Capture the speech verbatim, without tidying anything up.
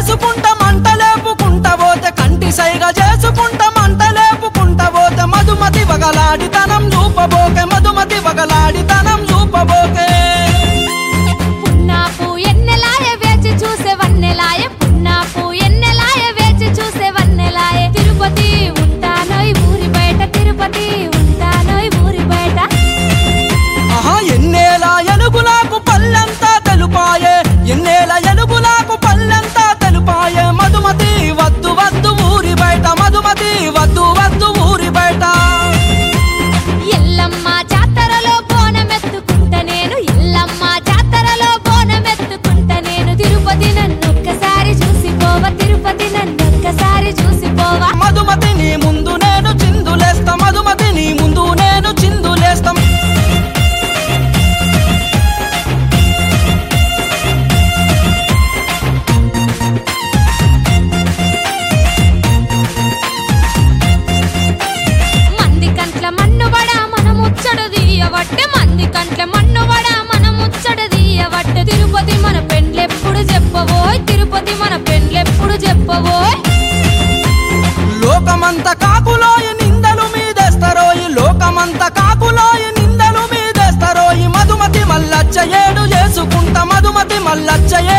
చేసుకుంటా మంట లేపుకుంటా పోతే కంటి సైగ చేసుకుంటా మంట లేపుకుంటా పోతే మధుమతి వగలాడితనం చూపబోకే మధుమతి వగలాడితనం చూపబోకే పున్నాపు ఎన్నెలాయ వేచి చూసే వన్నెలాయ పున్నాపు ఎన్నెలాయ వేచి చూసే వన్నెలాయ తిరుపతి ఉంటానోయ్ ఊరి బయట తిరుపతి ఉంటానోయ్ ఊరి బయట ఆహా ఎన్నేల ఎలుగులాకు పల్లెంతా తెలుపాయే ఎన్నేల ఎలుగులాకు పల్లెంతా తెలుపాయే మధుమతి వద్దు వద్దు ఊరి బయట మధుమతి వద్దు వద్దు ఊరి బయట ఎల్లమ్మ జాతరలో బోనమెత్తుకుంట నేను ఎల్లమ్మ జాతరలో బోనమెత్తుకుంట నేను తిరుపతి నన్నొక్కసారి చూసిపోవ తిరుపతి నన్నొక్కసారి చూసిపోవా మధుమతి నీ ముందు నేను చిందులేస్తా మధుమతి నీ ముందు నేను చిందులేస్తా మంది కంట్ల మన్నుబడ మన ముచ్చడు తీయవట్టే మంది కంట్ల మన్నుబడ మన ముచ్చడు తీయవట్టే తిరుపతి మన పెండ్లెప్పుడు చెప్పబోయ్ తిరుపతి మన పెండ్లెప్పుడు చెప్పబోయ్ లోకమంత కాకులోయి నిందలు మీదేస్తారోయి లోకమంత కాకులోయి నిందలు మీదేస్తారోయి మధుమతి మల్లచ్చ ఏడు చేసుకుంటా మధుమతి మల్లచ్చ